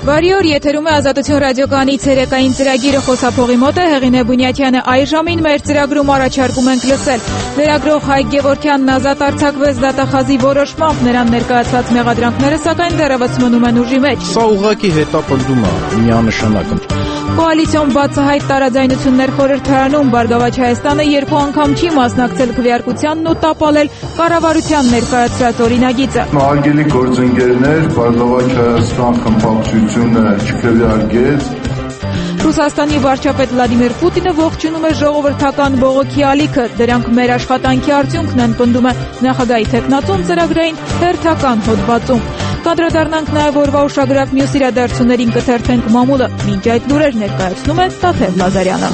Բարի օր, եթերում է Ազատություն ռադիոկայանի ցերեկային ծրագիրը, խոսափողի մոտ է Հեղինե Բունյաթյանը։ Այս ժամին մեր ծրագրում առաջարկում ենք լսել լրագրող Հայկ Գևորգյանն ազատ արձակվեց դատախազի որոշմամբ, նրան ներկայացված մեղադրանքները սակայն դեռևս մնում են ուժի մեջ։ Սա ուղղակի հետապնդում է, միանշանակ։ Կոալիցիոն բացահայտ տարաձայնություններ խորհրդարանում, Բարգավաճ Հայաստանը 2 անգամ չի մասնակցել քվեարկությանն ու տապալել կառավարության ներկայացրած օրինագիծը։ Հարգելի գործընկերներ, Բարգավաճ Հայաստան խմբակցությունը չքվեարկեց։ Ռուսաստանի վարչապետ Վլադիմիր Պուտինը ողջունում է ժողովրդական բողոքի ալիքը, դրանք մեր աշխատանքի արդյունքն են, պնդում է նախագահի թեկնածուն ծրագրային հերթական հոդվածում։ Կանդրադառնանք նաև օրվա ուշագրավ մյուս իրադարձություններին, կթերթենք մամուլը։ Մինչ այդ լուրեր ներկայացնում է Տաթև Լազարյանը։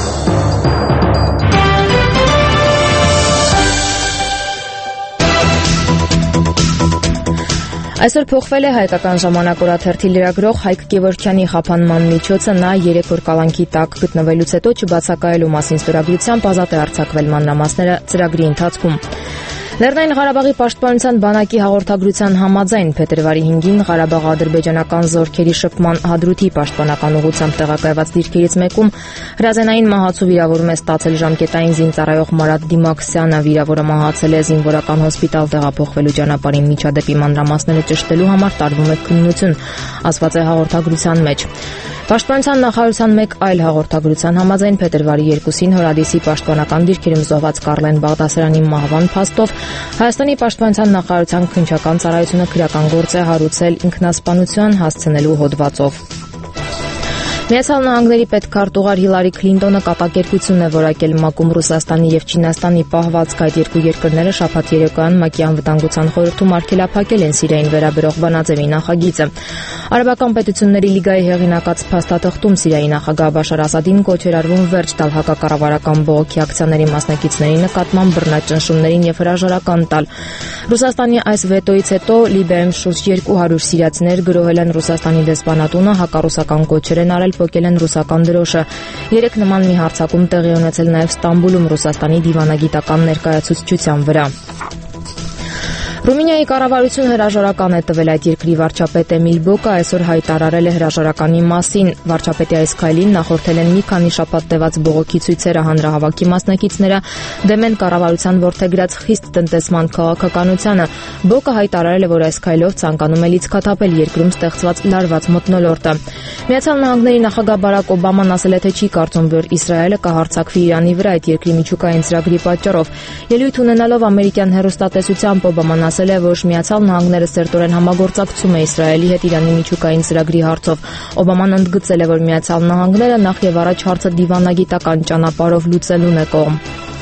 Այսօր փոխվել է Հայկական ժամանակ օրաթերթի լրագրող Հայկ Գևորգյանի խափանման միջոցը, նա 3 օր կալանքի տակ գտնվելուց հետո չբացակայելու մասին ստորագրությամբ ազատ է արձակվել, մանրամասները ծրագրի ընթացքում։ Լեռնային Ղարաբաղի պաշտպանության բանակի հաղորդագրության համաձայն փետրվարի 5-ին Ղարաբաղ-ադրբեջանական զորքերի շփման Հադրութի պաշտպանական ուղղությամբ տեղակայված դիրքերից մեկում հրազենային մահացու վիրավորում է ստացել ժամկետային զինծառայող Մարատ Դիմաքսյանը, վիրավորը մահացել է զինվորական հոսպիտալ տեղափոխվելու ճանապարհին, միջադեպի մանրամասները ճշտելու համար տարվում է քննություն, ասված է հաղորդագրության մեջ։ Պաշտպանության նախարարության մեկ այլ հաղորդագրության համաձայն փետրվարի 2-ին Հորադիսի պաշտպանական դիրքերում զոհված Կառլեն Բաղդասարյանի մահվան փաստով Հայաստանի պաշտպանության նախարարության քննչական ծառայությունը քրեական գործ է հարուցել ինքնասպանության հասցնելու հոդվածով։ Միացյալ Նահանգների պետքարտուղար Հիլարի Քլինտոնը կատակերգություն է որակել ՄԱԿ-ում Ռուսաստանի եւ Չինաստանի պահվածք, այդ երկու երկրները շաբաթ երեկոյան ՄԱԿ-ի անվտանգության խորհրդում արգելափակել են Սիրիային վերաբերող բանաձևի նախագիծը։ Արաբական պետությունների լիգայի հեղինակած փաստաթղթում Սիրիայի նախագահ Բաշար Ասադին կոչ էր արվում վերջ տալ հակակառավարական բողոքի ակցիաների մասնակիցների նկատմամբ բռնաճնշումներին եւ հրաժարական տալ։ Ռուսաստանի այս վետոից հետո Լիբիայում շուրջ 200 սիրիացիներ գրոհել են Ռուսաստանի դեսպանատունը, հակառուսական կոչեր են արել, փոկել են ռուսական դրոշը։ 3 նման մի հարձակում տեղի ունեցել նաև Ստամբուլում Ռուսաստանի դիվանագիտական ներկայացուցչության վրա։ Ռումինիայի կառավարությունը հրաժարական է տվել այդ երկրի վարչապետ Էմիլ Բոկը այսօր հայտարարել է հրաժարականի մասին։ Վարչապետի այս քայլին նախորդել են մի քանի շաբաթ տևած բողոքի ցույցերը, հանրահավաքի մասնակիցները դեմ են կառավարության որդեգրած խիստ տնտեսման քաղաքականությանը։ Բոկը հայտարարել է, որ այս քայլով ցանկանում է լիցքաթափել երկրում ստեղծված լարված մթնոլորտը։ Միացյալ Նահանգների նախագահ Բարակ Օբաման ասել է, թե չի կարծում, որ Իսրայելը կհարձակվի Իրանի վրա այդ երկրի միջուկային ծրագրի պատճառով։ Ելույթ ունենալով ամերիկյան հեռուստատեսությամբ Օբաման ասել է, որ Միացյալ Նահանգները սերտորեն համագործակցում է Իսրայելի հետ Իրանի միջուկային ծրագրի հարցով։ Օբաման ընդգծել է, որ Միացյալ Նահանգները նախ եւ առաջ հարցը դիվանագիտական ճանապարհով լուծելուն է կողմ։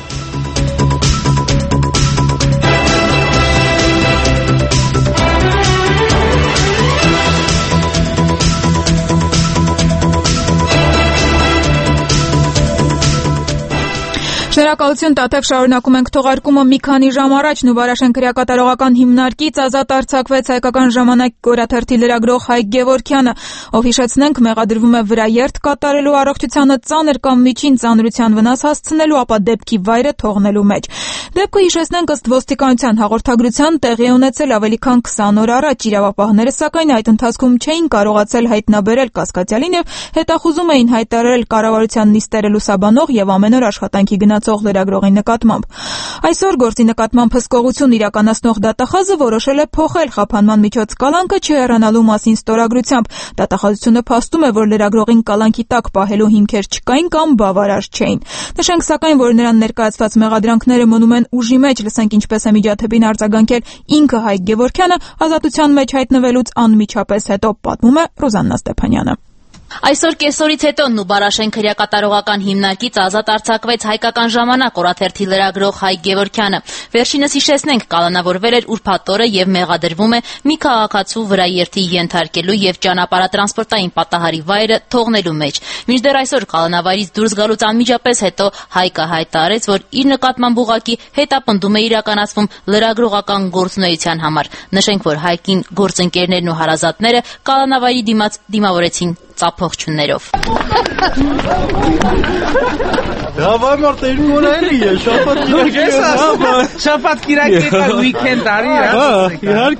Շնորհակալություն, Տաթև, շարունակում ենք թողարկումը մի քանի ժամ առաջ Նուբարաշեն քրեակատարողական հիմնարկից ազատ արձակվեց Հայկական ժամանակ օրաթերթի լրագրող Հայկ Գևորգյանը, ով հիշեցնենք մեղադրվում է վրաերթ կատարելու, առողջությանը ծանր կամ միջին ծանրության վնաս հասցնելու, ապա դեպքի վայրը թողնելու մեջ։ Դեպքը հիշեցնենք ըստ ոստիկանության հաղորդագրության տեղի է ունեցել ավելի քան 20 օր առաջ, իրավապահները սակայն այդ ընթացքում չէին կարողացել հայտնաբերել կասկածյալին եւ հետախուզում էին հայտարարել կառավարության նիստերը լուսաբանող եւ ամեն օր աշխատանքի գնացող լրագրողի նկատմամբ։ Այսօր գործի նկատմամբ հսկողություն իրականացնող դատախազը որոշել է փոխել խափանման միջոց կալանքը չհեռանալու մասին ստորագրությամբ։ Դատախազությունը փաստում է, որ լրագրողին կալանքի տակ պահելու հիմքեր չկային կամ բավարար չէին։ Նշենք սակայն, որ նրան ներկայացված մեղադրանքները մնում են ուժի մեջ, լսենք ինչպես է միջադեպին արձագանքել ինքը Հայկ Գևորգյանը ազատության մեջ հայտնվելուց անմիջապես հետո, պատմում է Ռուզաննա Ստեփանյանը։ Այսօր կեսօրից հետո Նուբարաշեն քրեակատարողական հիմնարկից ազատ արձակվեց Հայկական ժամանակ օրաթերթի լրագրող Հայկ Գևորգյանը։ Վերջինս հիշեցնենք, կալանավորվել էր ուրբաթ օրը եւ մեղադրվում է մի քաղաքացու վրաերթի ենթարկելու եւ ճանապարհատրանսպորտային պատահարի վայրը թողնելու մեջ։ Մինչդեռ այսօր կալանավարից դուրս գալուց անմիջապես հետո Հայկը հայտարարեց, որ իր նկատմամբ ուղղակի հետապնդում է իրականացվում լրագրողական գործունեության համար։ Նշենք, որ Հայկին գործընկերներն ու հարազատները կալանավարի դիմաց դիմավորեցին ծափողջուններով։ Давай, Մարտին, մորայլի է, շաբաթ կիրակի, շաբաթ կիրակի, weekend արի, իհարկե։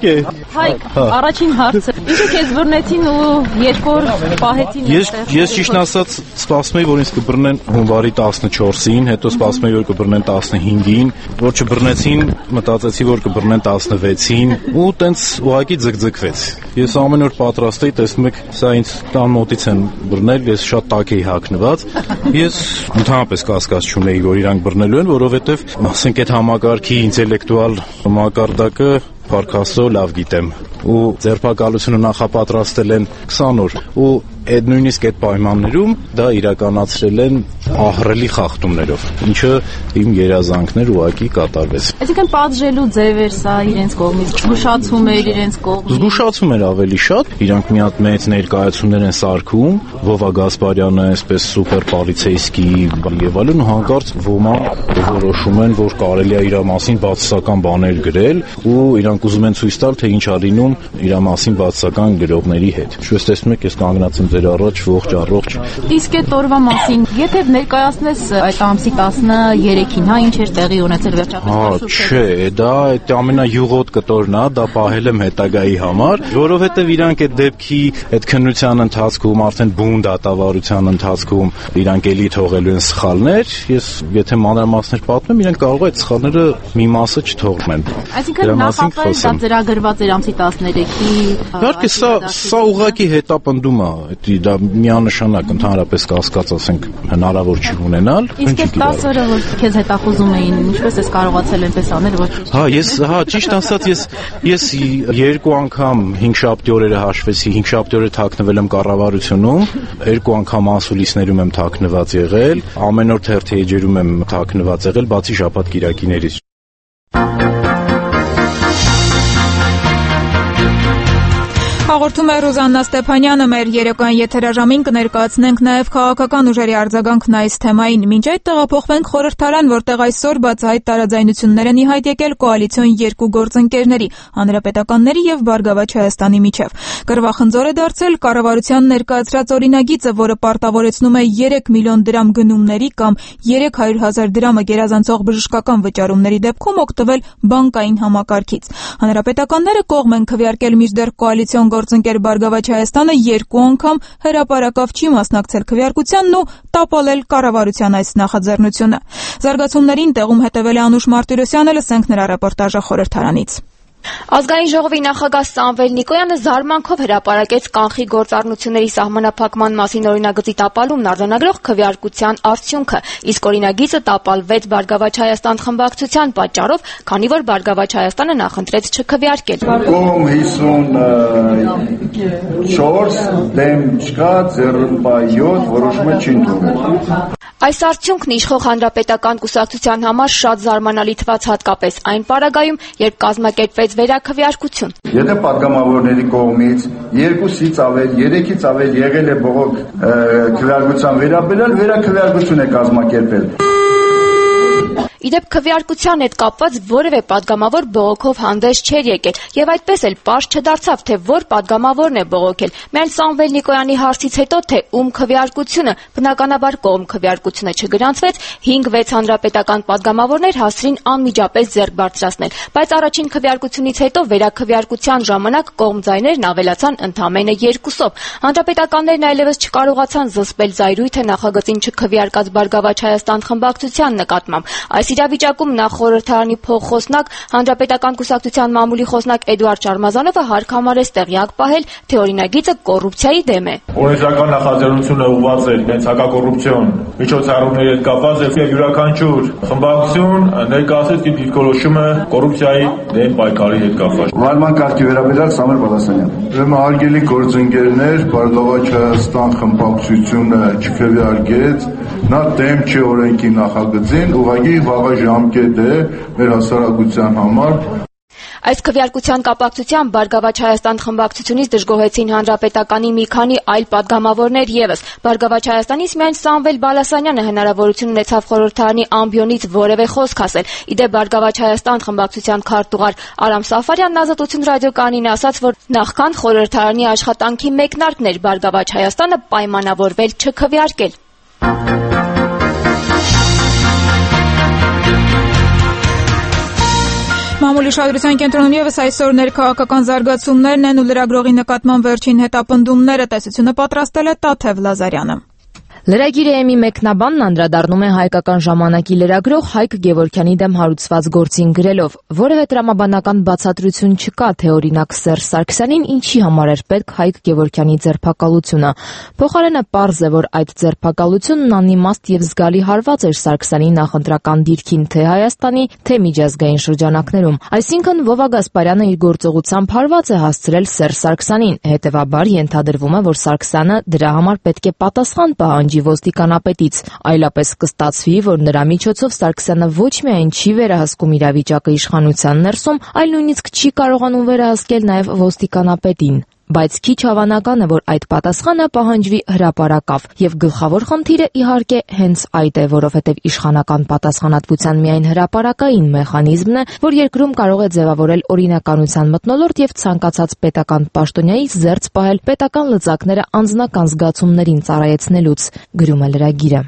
Հայկ, առաջին հարցը։ Ինչու քեզ բռնեցին ու երկու օր պահեցին այստեղ։ Ես ճիշտ ասած սպասում էի, որ ինձ կբռնեն հունվարի 14-ին, հետո սպասում էի, որ կբռնեն 15-ին, որ չբռնեցին, մտածեցի, որ կբռնեն 16-ին ու տենց ուղղակի ձգձգվեց։ Ես ամեն օր պատրաստ էի, տեսնում եք, սա ինձ տան մոտից են բռնել, ես շատ տաք էի հագնված։ Ես ընդհանրապես կասկած չունեի, որ իրանք բռնելու են, որովհետև ասենք այդ համակարգի ինտելեկտուալ մակարդակը Փառք Աստծո լավ գիտեմ ու ձերբակալությունը նախապատրաստել են 20 օր ու այդ նույնիսկ այդ պայմաններում դա իրականացրել են ահռելի խախտումներով, ինչը իմ երազանքներ ուղակի կատարվեց։ Այսինքն պատժելու ձև էր սա իրենց կողմից, զգուշացում էր իրենց կողմից։ Զգուշացում էր ավելի շատ, իրանք մի հատ մեծ ներկայացումներ են սարքում, Վովա Գասպարյանը, այսպես սուպեր պոլիցեյսկի եւ այլն, ու հանկարծ ոմանք որոշում են, որ կարելի է իր մասին բացասական բաներ գրել ու իրանք ուզում են ցույց տալ, թե ինչ ա լինում իր մասին բացասական գրողների հետ։ Շուտ տեսնում եք, ես կանգնած եմ ձեր առաջ ողջ առողջ։ Իսկ այդ օրվա մասին, եթե ներկայացնես այդ ամսի 13-ին, հա, ինչ էր տեղի ունեցել վերջապես։ Չէ, դա այդ ամենայուղոտ կտորն է, դա պահել եմ հետագայի համար, որովհետև իրանք այդ դեպքի, այդ քննության ընթացքում, արդեն բուն դատավարության ընթացքում իրանք էլի թողելու են սխալներ, ես եթե մանրամասներ պատմեմ, իրանք կարող է այդ սխալները մի մասը չթողնեն։ Այսինքն նախապես դա ծրագրված էր ամսի 13-ի։ Իհարկե սա ուղղակի հետապնդում է, դա միանշանակ ընդհանրապես կասկած ասենք հնարավոր չի ունենալ։ Իսկ այդ 10 օրը որ քեզ հետախուզում էին, ինչպես ես կարողացել այնպես անել, որ ճիշտ ասած ես երկու անգամ 5 շաբթի օրերը հաշվեցի, 5 շաբթի օրը թաքնվել եմ կառավարությունում, երկու անգամ ասուլիսներում եմ թաքնված եղել, ամեն օր թերթի էջերում եմ թաքնված եղել, բացի շաբաթ կիրակիներից։ Հաղորդում է Ռուզաննա Ստեփանյանը, մեր երեկոյան եթերաժամին կներկայացնենք նաև քաղաքական ուժերի արձագանքն այս թեմային։ Մինչ այդ տեղափոխվենք խորհրդարան, որտեղ այսօր բացահայտ տարաձայնություններ են ի հայտ եկել կոալիցիոն երկու գործընկերների, հանրապետականների եւ Բարգավաճ Հայաստանի միջև։ Կռվախնձոր է դարձել կառավարության ներկայացրած օրինագիծը, որը պարտավորեցնում է 3 միլիոն դրամ գնումների կամ 300,000 դրամը գերազանցող բժշկական վճարումների դեպքում օգտվել բանկային համակարգից։ Հանրապետականները կողմ են քվեարկել մինչդեռ կոալիցիոն գործընկեր Բարգավաճ Հայաստանը երկու անգամ հրապարակավ չի մասնակցել քվեարկությանն ու տապալել կառավարության այս նախաձեռնությունը։ Զարգացումներին տեղում հետևել է Անուշ Մարտիրոսյանը, լսենք նրա ռեպորտաժը խորհրդարանից։ Ազգային ժողովի նախագահ Սամվել Նիկոյանը զարմանքով հրապարակեց կանխի գործառնությունների սահմանափակման մասին օրինագծի տապալումն արձանագրող քվեարկության արդյունքը, իսկ օրինագիծը տապալվեց Բարգավաճ Հայաստան խմբակցության պատճառով, քանի որ Բարգավաճ Հայաստանը նախընտրեց չքվեարկել։ Կողմ 54 դեմ չկա 0.7 որոշումը չի ընդունվել։ Այս արդյունքն իշխող հանրապետական կուսակցության համար շատ զարմանալի թվաց հատկապես այն պարագայում, երբ կազմակերպվեց վերաքվեարկություն։ Եթե պատգամավորների կողմից 2-ից ավել, 3-ից ավել եղել է բողոք քվեարկության վերաբերյալ, վերաքվեարկություն է կազմակերպել։ Իդեպ քվեարկության հետ կապված որևէ պատգամավոր բողոքով հանդես չէր եկել, եւ այդպես էլ պարզ չդարձավ, թե որ պատգամավորն է բողոքել։ Միայն Սամվել Նիկոյանի հարցից հետո, թե ում քվեարկությունը, բնականաբար կողմ քվեարկությունը չգրանցվեց, 5-6 հանրապետական պատգամավորներ հասցրին անմիջապես ձեռք բարձրացնել, բայց առաջին քվեարկությունից հետո վերաքվեարկության ժամանակ կողմ ձայներն ավելացան ընդամենը 2-ով։ Հանրապետականներն այլևս չկարողացան զսպել զայրույթը նախագծին չքվեարկած Բարգավաճ Հայաստան խմբակցության նկատմամբ։ Այս իրավիճակում նախ խորհրդարանի փոխխոսնակ հանրապետական կուսակցության մամուլի խոսնակ Էդուարդ Շարմազանովը հարկ համարեց տեղյակ պահել, թե օրինագիծը կոռուպցիայի դեմ է։ Օրենսդրական նախաձեռնությունը ուղղված է հենց հակակոռուպցիոն միջոցառումների հետ կապված եւ յուրաքանչյուր խմբակցություն ներկայացրեց իր դիրքորոշումը կոռուպցիայի դեմ պայքարի հետ կապված։ Վարման կարգի վերաբերյալ Սամվել Բալասանյան։ Ուրեմն հարգելի գործընկերներ, Բարգավաճ Հայաստան խմբակցությունը չքվեարկեց, նա դեմ չի օրենքի նախագծին, ուղղակի վաղ ժամկետ է մեր հասարակության համար։ Այս քվեարկության կապակցությամբ Բարգավաճ Հայաստան խմբակցությունից դժգոհեցին հանրապետականի մի քանի այլ պատգամավորներ եւս։ Բարգավաճ Հայաստանից միայն Սամվել Բալասանյանը հնարավորություն ունեցավ խորհրդարանի ամբիոնից որևէ խոսք ասել։ Իդեպ Բարգավաճ Հայաստան խմբակցության քարտուղար Արամ Սաֆարյանն Ազատություն ռադիոկայանին ասաց, որ նախքան խորհրդարանի աշխատանքի մեկնարկն էր Բարգավաճ Հայաստանը պայմանավորվել չքվեարկել։ Մամուլի շահագրության կենտրոնում եւս այսօր ներքաղաքական զարգացումներն են ու լրագրողի նկատմամբ վերջին հետապնդումները տեսությունը պատրաստել է Տաթև Լազարյանը։ Լրագիրը ԵՄ մեկնաբանն անդրադառնում է հայկական ժամանակի լրագրող Հայկ Գևորգյանի դեմ հարուցված գործին գրելով. որևէ տրամաբանական բացատրություն չկա, թե օրինակ Սերժ Սարգսյանին ինչի համար էր պետք Հայկ Գևորգյանի ձերբակալությունը։ Փոխարենը պարզ է, որ այդ ձերբակալությունն անիմաստ եւ զգալի հարված էր Սարգսյանի նախընտրական դիրքին թե Հայաստանի, թե միջազգային շրջանակներում։ Այսինքն Վովա Գասպարյանը իր գործողությամբ հարված է հասցրել Սերժ Սարգսյանին, հետեւաբար ենթադրվում է, որ Սարգսյանը դրա համար պետք է պատասխան պահանջի ոստիկանապետից, այլապես կստացվի, որ նրա միջոցով Սարգսյանը ոչ միայն չի վերահսկում իրավիճակը իշխանության ներսում, այլ նույնիսկ չի կարողանում վերահսկել նաև ոստիկանապետին։ Բայց քիչ հավանական է, որ այդ պատասխանը պահանջվի հրապարակավ, եւ գլխավոր խնդիրը իհարկե հենց այդ է, որովհետեւ իշխանական պատասխանատվության միայն հրապարակային մեխանիզմն է, որ երկրում կարող է ձևավորել օրինականության մթնոլորտ եւ ցանկացած պետական պաշտոնյայից զերծ պահել պետական լծակները անձնական զգացումներին ծառայեցնելուց, գրում է լրագիրը։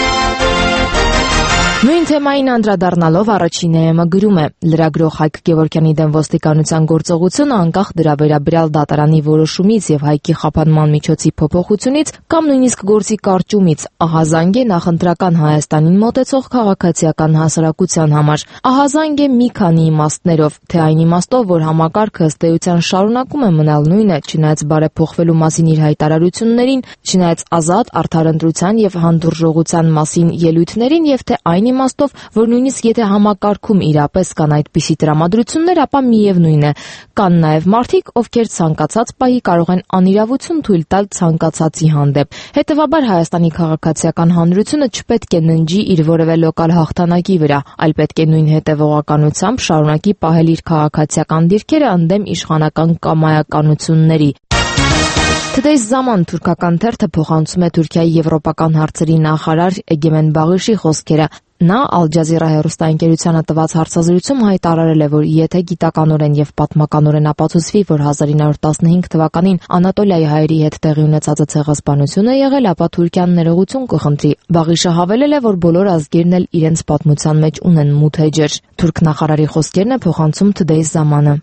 Նույն թեմային անդրադառնալով առաջին ԵՄ գրում է. լրագրող Հայկ Գևորգյանի դեմ ոստիկանության գործողությունը անկախ դրա վերաբերյալ դատարանի որոշումից եւ Հայկի խափանման միջոցի փոփոխությունից կամ նույնիսկ գործի կարճումից ահազանգ է նախընտրական Հայաստանին մոտեցող քաղաքացիական հասարակության համար։ Ահազանգ է մի քանի իմաստներով, թե այն իմաստով, որ համակարգը ըստ էության շարունակում է մնալ նույնը, չնայած բարեփոխվելու մասին իր հայտարարություններին, չնայած ազատ արդար ընտրության եւ հանդուրժողության մասին ելույթներին եւ թե այն իմաստով, որ նույնիսկ եթե համակարգում իրապես կան այդպիսի տրամադրություններ, ապա միևնույն է, կան նաև մարդիկ, ովքեր ցանկացած պահի կարող են անիրավություն թույլ տալ ցանկացածի հանդեպ։ Հետևաբար Հայաստանի քաղաքացիական հանրությունը չպետք է ննջի իր որևէ լոկալ հաղթանակի վրա, այլ պետք է նույն հետևողականությամբ շարունակի պահել իր քաղաքացիական դիրքերը ընդդեմ իշխանական կամայականությունների։ Today's Zaman թուրքական թերթը փոխանցում է Թուրքիայի եվրոպական հարցերի նախարար Էգեմեն Բաղիշի խոսքերը։ Նա Al Jazeera հեռուստաընկերությանը տված հարցազրույցում հայտարարել է, որ եթե գիտականորեն եւ պատմականորեն ապացուցվի, որ 1915 թվականին Անատոլիայի հայերի հետ տեղի ունեցած ցեղասպանությունը եղել, ապա Թուրքիան ներողություն կխնդրի։ Բաղիշը հավելել է, որ բոլոր ազգերն էլ իրենց պատմության մեջ ունեն մութ էջեր։ Թուրք նախարարի խոսքերն է փոխանցում Today's Zaman-ը։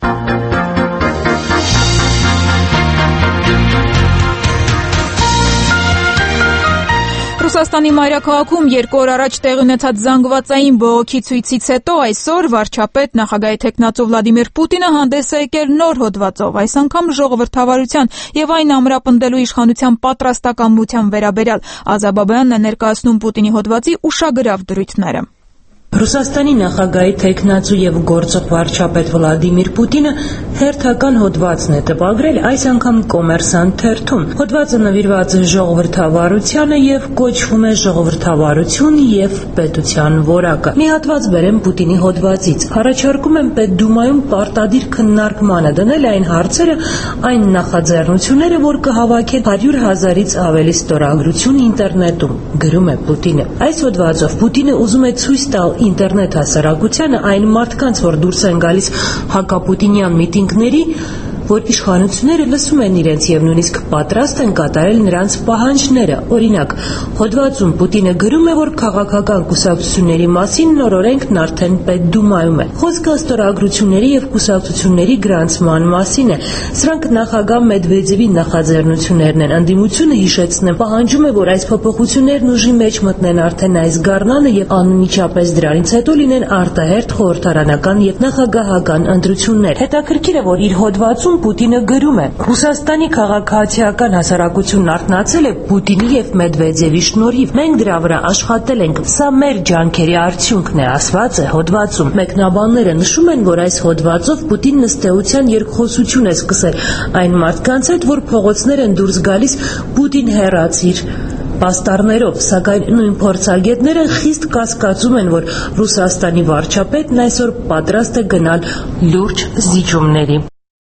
Ռուսաստանի մայրաքաղաքում 2 օր առաջ տեղի ունեցած զանգվածային բողոքի ցույցից հետո այսօր վարչապետ նախագահի թեկնածու Վլադիմիր Պուտինը հանդես է եկել նոր հոդվածով, այս անգամ ժողովրդավարության եւ այն ամրապնդելու իշխանության պատրաստակամության վերաբերյալ։ Ազաբաբյանն է ներկայացնում Պուտինի հոդվածի ուշագրավ դրույթները։ Ռուսաստանի նախագահի թեկնածու եւ գործող վարչապետ Վլադիմիր Պուտինը հերթական հոդվածն է տպագրել, այս անգամ Կոմերսանտ թերթում։ Հոդվածը նվիրված է ժողովրդավարությանը եւ կոչվում է Ժողովրդավարություն եւ պետության որակը։ Մի հատված բերեմ Պուտինի հոդվածից։ Առաջարկում եմ Պետդումայում պարտադիր քննարկմանը դնել այն հարցերը, այն նախաձեռնությունները, որ կհավաքեն 100,000-ից ավելի ստորագրություն ինտերնետում, գրում է Պուտինը։ Այս հոդվածով Պուտինը ուզում է ցույց տալ ինտերնետ հասարակությանը այն մարդկանց, որ դուրս են գալիս հակապուտինյան միտինգների, որ իշխանությունները լսում են իրենց եւ նույնիսկ պատրաստ են կատարել նրանց պահանջները։ Օրինակ, հոդվածում Պուտինը գրում է, որ քաղաքական կուսակցությունների մասին նոր օրենքն արդեն Պետդումայում է։ Խոսքը ստորագրությունների եւ կուսակցությունների գրանցման մասին է։ Սրանք նախագահ Մեդվեդևի նախաձեռնություններն են։ Անդիմությունը հիշեցնեմ, պահանջում է, որ այս փոփոխություններն ուժի մեջ մտնեն արդեն այս գարնանը եւ անմիջապես դրանից հետո լինեն արտահերթ խորհրդարանական եւ նախագահական ընտրություններ։ Հետաքրքիր է, որ իր հոդվածում Պուտինը գրում է. Ռուսաստանի քաղաքացիական հասարակությունն արթնացել է Պուտինի եւ Մեդվեդևի շնորհիվ։ Մենք դրա վրա աշխատել ենք։ Սա մեր ջանքերի արդյունքն է, ասված է հոդվածում։ Մեկնաբանները նշում են, որ այս հոդվածով Պուտինն ըստ էության երկխոսություն է սկսել այն մարդկանց հետ, որ փողոցներ են դուրս գալիս Պուտին հեռացիր պաստառներով, սակայն նույն փորձագետները խիստ կասկածում են, որ Ռուսաստանի վարչապետն այսօր պատրաստ է գնալ լուրջ զիջումների։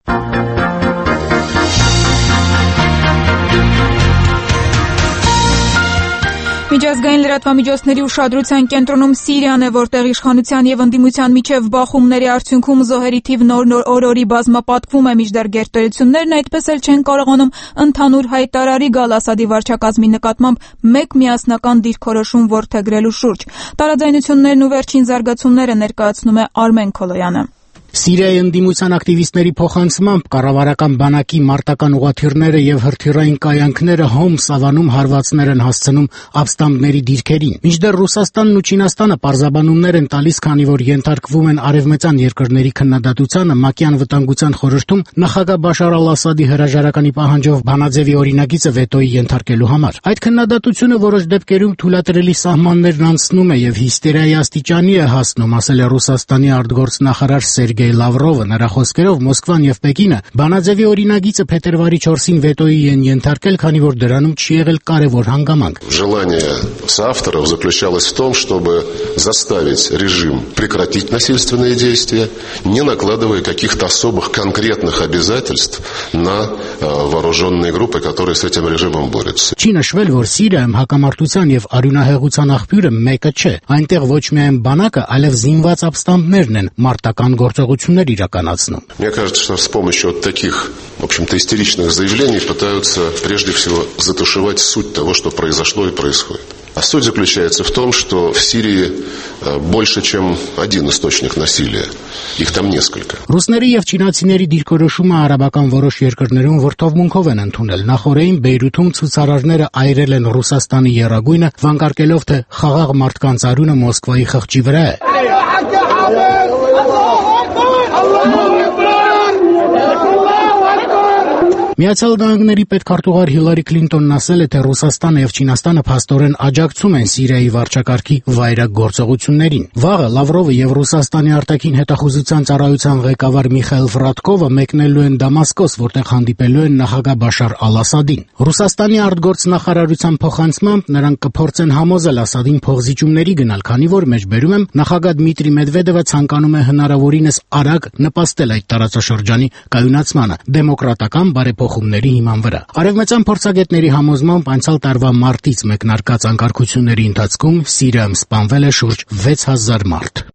Միջազգային լրատվամիջոցների ուշադրության կենտրոնում Սիրիան է, որտեղ իշխանության եւ ընդդիմության միջև բախումների արդյունքում զոհերի թիվն օր-օրի բազմապատկվում է, մինչդեռ գերտերություններն այդպես էլ չեն կարողանում ընդհանուր հայտարարի գալ Ասադի վարչակազմի նկատմամբ մեկ միասնական դիրքորոշում որդեգրելու շուրջ։ Տարաձայնություններն ու վերջին զարգացումները ներկայացնում է Արմեն Քոլոյանը։ Սիրիայի ընդդիմության ակտիվիստների փոխանցմամբ կառավարական բանակի մարտական ուղղաթիռները եւ հրթիռային կայանքները Հոմս ավանում հարվածներ են հասցնում ապստամբների դիրքերին։ Մինչդեռ Ռուսաստանն ու Չինաստանը պարզաբանումներ են տալիս, քանի որ ենթարկվում են արևմտյան երկրների քննադատությանը ՄԱԿ-ի անվտանգության խորհրդում նախագահ Բաշար al-Ասադի հրաժարականի պահանջով բանաձևի օրինագիծը վետոյի ենթարկելու համար։ Այդ քննադատությունը որոշ դեպքերում թույլատրելի սահմաններն անցնում է եւ հիստերիայի աստիճանի է հասնում, ասել է Ռուսաստանի արտգործնախարար Սերգեյ Լավրովը։ Նրա խոսքերով Մոսկվան եւ Պեկինը բանաձևի օրինագիծը փետրվարի 4-ին վետոյի են ենթարկել, քանի որ դրանում չի եղել կարևոր հանգամանք։ Желание соавторов заключалось в том, чтобы заставить режим прекратить насильственные действия, не накладывая каких-то особых конкретных обязательств на вооруженные группы, которые с этим режимом борются. Չի նշվել, որ Սիրիայում հակամարտության եւ արյունահեղության աղբյուրը մեկը չէ։ Այնտեղ ոչ միայն բանակը, այլև զինված ապստամբներն են մարտական գործողություններ իրականացնում։ Мне кажется, что с помощью вот таких, в общем-то, истеричных заявлений пытаются прежде всего затушевать суть того, что произошло и происходит. А суть заключается в том, что в Сирии больше, чем один источник насилия. Их там несколько. Ռուսների եւ չինացիների դիրքորոշումը արաբական որոշ երկրներում վրթովմունքով են ընդունել։ Նախորդին Բեյրութում ցուցարարները այրել են Ռուսաստանի եռագույնը, վանկարկելով, թե խաղաղ մարդկանց արյունը Մոսկվայի խղճի վրա է։ Միացյալ Նահանգների պետքարտուղար Հիլարի Քլինտոնն ասել է, թե Ռուսաստանը եւ Չինաստանը փաստորեն աջակցում են Սիրիայի վարչակարգի վայրագ գործողություններին։ Վաղը Լավրովը եւ Ռուսաստանի արտաքին հետախուզության ծառայության ղեկավար Միխայել Ֆրատկովը մեկնելու են Դամասկոս, որտեղ հանդիպելու են նախագահ Բաշար al-Ասադին։ Ռուսաստանի արտգործնախարարության փոխանցմամբ նրանք կփորձեն համոզել Ասադին փոխզիջումների գնալ, քանի որ մեջբերում եմ նախագահ Դմիտրի Մեդվեդևը ցանկանում է հնարավորինս արագ նպաստել այդ տարածաշրջանի կայունացմանը դեմոկրատական բարեփոխումների հիման վրա։ Արևմտյան փորձագետների համոզմամբ անցյալ տարվա մարտից մեկնարկած անկարգությունների ընթացքում Սիրիայում սպանվել է շուրջ 6000 մարդ։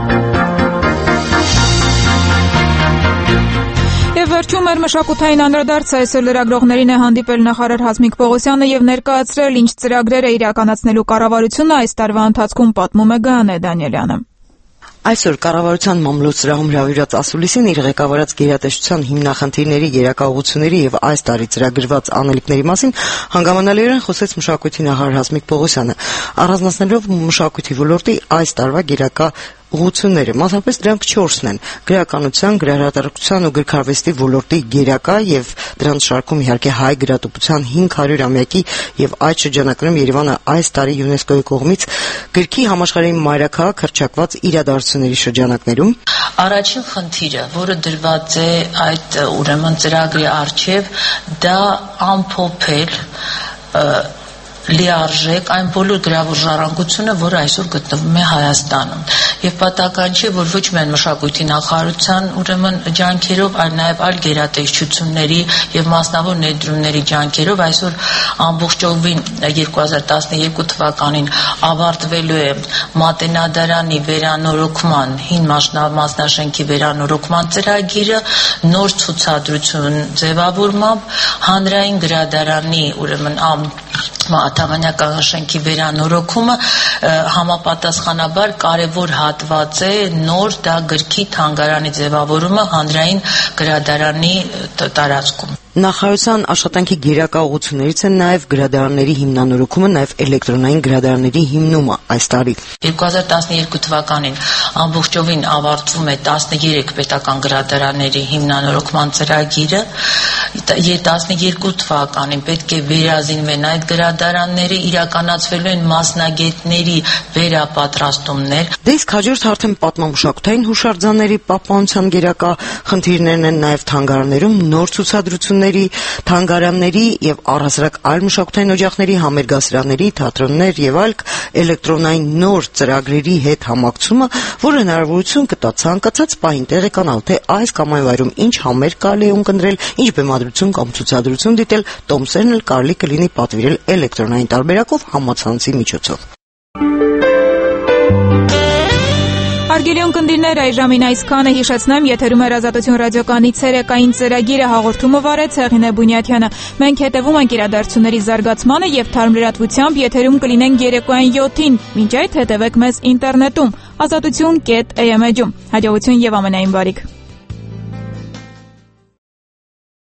Եվ վերջում մեր մշակութային անդրադարձը այսօր լրագրողներին է հանդիպել նախարար Հասմիկ Պողոսյանը եւ ներկայացրել ինչ ծրագրեր է իրականացնելու կառավարությունը այս տարվա ընթացքում, պատմում է Գայանե Դանիելյանը։ Այսօր կառավարության մամլոյցրահում հրավիրված ասուլիսին իր ղեկավարած գերատեսչության հիմնախնդիրների, գերակայությունների եւ այս տարի ծրագրված անելիքների մասին հանգամանալիորեն խոսեց մշակույթի նախարար Հասմիկ Պողոսյանը, առանձնացնելով մշակույթի ոլորտի այս տարվա գերակա ուղղությունները, մասնապես դրանք 4-ն են՝ գրականության, գրահրատարակության ու գրքարվեստի ոլորտի գերակա եւ դրանց շարքում իհարկե հայ գրատպության 500-ամյակի եւ այդ շրջանակներում Երևանը այս տարի ՅՈՒՆԵՍԿՕ-ի կողմից գրքի համաշխարհային մայրաքաղաք հռչակված իրադարձությունների շրջանակներում առաջին խնդիրը, որը դրված է այդ ուրեմն ծրագրի առջև, դա ամփոփել լիարժեք այն բոլոր գրավոր ժառանգությունը, որը այսօր գտնվում է Հայաստանում։ Եվ պատահական չէ, որ ոչ միայն մշակույթի նախարարության ուրեմն ջանքերով, այլ նաև այլ գերատեսչությունների եւ մասնավոր ներդրումների ջանքերով այսօր ամբողջովին 2012 թվականին ավարտվելու է Մատենադարանի վերանորոգման, հին մասնաշենքի վերանորոգման ծրագիրը, նոր ցուցադրություն ձևավորմամբ հանրային գրադարանի ուրեմն Աթավանական շենքի վերանորոգումը համապատասխանաբար կարևոր հատված է նոր դա գրքի թանգարանի ձևավորումը հանրային գրադարանի տարածքում։ Նախարարության աշխատանքի գերակա ուղղություններից են նաև գրադարանների հիմնանորոգումը, նաև էլեկտրոնային գրադարանների հիմնումը այս տարի։ 2012 թվականին ամբողջովին ավարտվում է 13 պետական գրադարանների հիմնանորոգման ծրագիրը։ 12 թվականին պետք է վերազինվեն այդ գրադարանները, իրականացվելու են մասնագետների վերապատրաստումներ։ Իսկ հաջորդ արդեն պատմամշակութային հուշարձանների պահպանության գերակա խնդիրներն են նաև թանգարաններում նոր ցուցադրությունների, թանգարանների եւ առհասարակ այլ մշակութային օջախների, համերգասրանների, թատրոններ եւ այլ էլեկտրոնային նոր ծրագրերի հետ համակցումը, որը հնարավորություն կտա ցանկացած պահին տեղեկանալ, թե այս կամ այլ վայրում ինչ համերգ կարելի է ունկնդրել, ինչ բեմադրություն կամ ցուցադրություն դիտել, տոմսերն էլ կարելի կլինի պատվիրել էլեկտրոնային տարբերակով համացանցի միջոցով։ Հարգելի ունկնդիրներ, այժմին այսքանը, հիշեցնեմ, եթերում էր Ազատություն ռադիոկայանի ցերեկային ծրագիրը, հաղորդումը վարեց Հեղինե Բունյաթյանը։ Մենք հետևում ենք իրադարձությունների զարգացմանը եւ թարմ լրատվությամբ եթերում կլինենք երեկոյան 7-ին։ Մինչ այդ հետևեք մեզ ինտերնետում azatություն.am էջում։ Հաջողություն եւ ամենայն բարիք։